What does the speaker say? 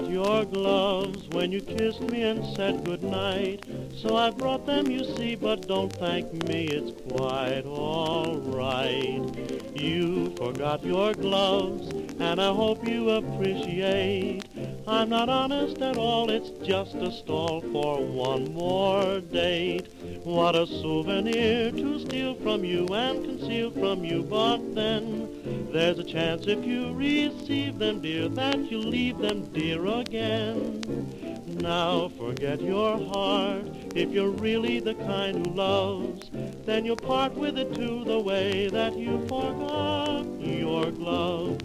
forgot your gloves when you kissed me and said goodnight. So I brought them, you see, but don't thank me, it's quite all right. You forgot your gloves, and I hope you appreciate I'm not honest at all, it's just a stall for one more date. What a souvenir to steal from you and conceal from you, but then there's a chance if you receive them, dear, that you'll leave them, dear, again. Now forget your heart, if you're really the kind who loves, then you'll part with it too the way that you forgot your gloves.